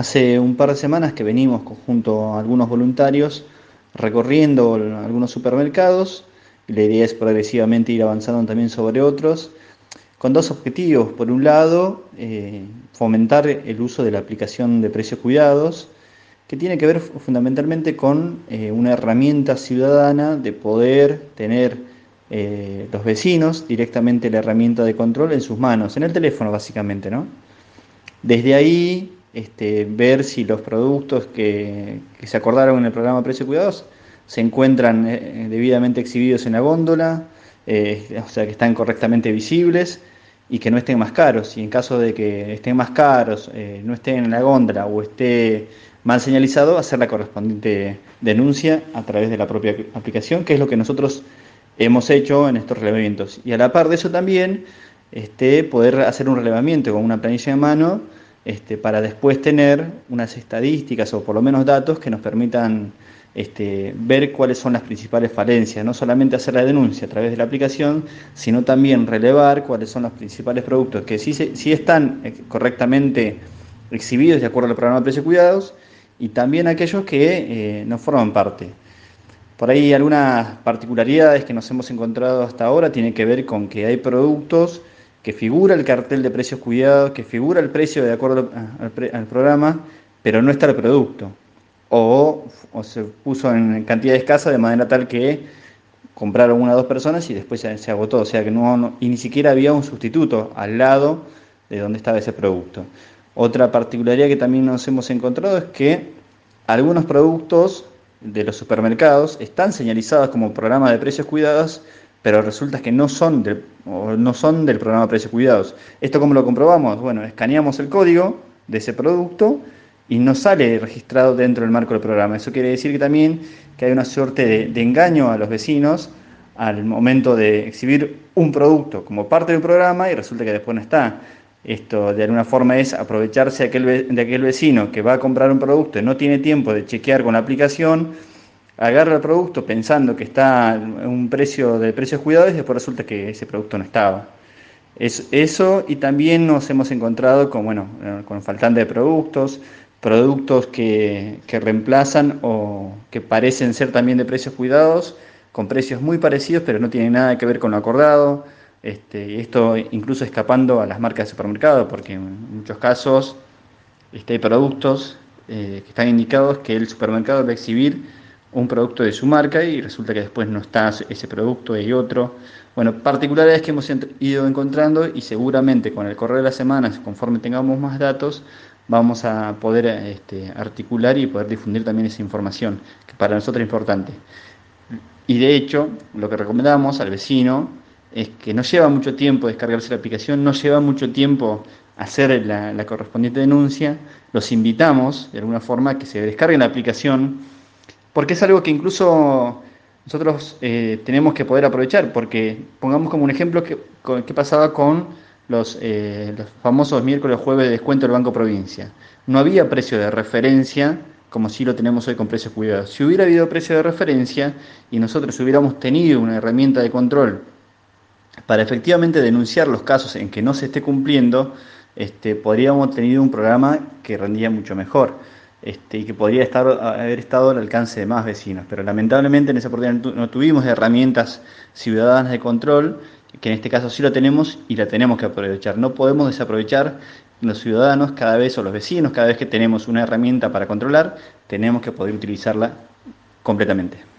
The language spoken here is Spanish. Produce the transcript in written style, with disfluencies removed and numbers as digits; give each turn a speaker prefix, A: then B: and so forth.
A: Hace un par de semanas que venimos junto a algunos voluntarios recorriendo algunos supermercados y la idea es progresivamente ir avanzando también sobre otros, con dos objetivos. Por un lado, fomentar el uso de la aplicación de precios cuidados, que tiene que ver fundamentalmente con una herramienta ciudadana de poder tener los vecinos directamente la herramienta de control en sus manos, en el teléfono básicamente, ¿no? Desde ahí, ver si los productos que se acordaron en el programa Precio Cuidados se encuentran debidamente exhibidos en la góndola, o sea, que están correctamente visibles y que no estén más caros. Y en caso de que estén más caros, no estén en la góndola o esté mal señalizado, hacer la correspondiente denuncia a través de la propia aplicación, que es lo que nosotros hemos hecho en estos relevamientos. Y a la par de eso también, poder hacer un relevamiento con una planilla de mano, para después tener unas estadísticas o por lo menos datos que nos permitan ver cuáles son las principales falencias, no solamente hacer la denuncia a través de la aplicación, sino también relevar cuáles son los principales productos que sí están correctamente exhibidos de acuerdo al programa de precios cuidados y también aquellos que no forman parte. Por ahí algunas particularidades que nos hemos encontrado hasta ahora tienen que ver con que hay productos que figura el cartel de precios cuidados, que figura el precio de acuerdo al programa, pero no está el producto. O se puso en cantidad escasa de manera tal que compraron una o dos personas y después se agotó. O sea que y ni siquiera había un sustituto al lado de donde estaba ese producto. Otra particularidad que también nos hemos encontrado es que algunos productos de los supermercados están señalizados como programa de precios cuidados, pero resulta que no son del programa de precios cuidados. ¿Esto cómo lo comprobamos? Bueno, escaneamos el código de ese producto y no sale registrado dentro del marco del programa. Eso quiere decir que también que hay una suerte de engaño a los vecinos al momento de exhibir un producto como parte del programa y resulta que después no está. Esto de alguna forma es aprovecharse de aquel vecino que va a comprar un producto y no tiene tiempo de chequear con la aplicación, agarra el producto pensando que está en un precio de precios cuidados y después resulta que ese producto no estaba. Eso y también nos hemos encontrado con, bueno, con faltante de productos que reemplazan o que parecen ser también de precios cuidados, con precios muy parecidos, pero no tienen nada que ver con lo acordado. Esto incluso escapando a las marcas de supermercado, porque en muchos casos hay productos que están indicados que el supermercado va a exhibir un producto de su marca y resulta que después no está ese producto y otro. Bueno, particularidades que hemos ido encontrando y seguramente con el correr de las semanas, conforme tengamos más datos, vamos a poder articular y poder difundir también esa información, que para nosotros es importante. Y de hecho, lo que recomendamos al vecino es que no lleva mucho tiempo descargarse la aplicación, no lleva mucho tiempo hacer la correspondiente denuncia. Los invitamos de alguna forma a que se descarguen la aplicación, porque es algo que incluso nosotros tenemos que poder aprovechar, porque pongamos como un ejemplo qué pasaba con los famosos miércoles jueves de descuento del Banco Provincia. No había precio de referencia como si lo tenemos hoy con precios cuidados. Si hubiera habido precio de referencia y nosotros hubiéramos tenido una herramienta de control para efectivamente denunciar los casos en que no se esté cumpliendo, podríamos tener un programa que rendía mucho mejor, y que podría haber estado al alcance de más vecinos. Pero lamentablemente en esa oportunidad no tuvimos herramientas ciudadanas de control, que en este caso sí lo tenemos y la tenemos que aprovechar. No podemos desaprovechar los ciudadanos cada vez o los vecinos, cada vez que tenemos una herramienta para controlar, tenemos que poder utilizarla completamente.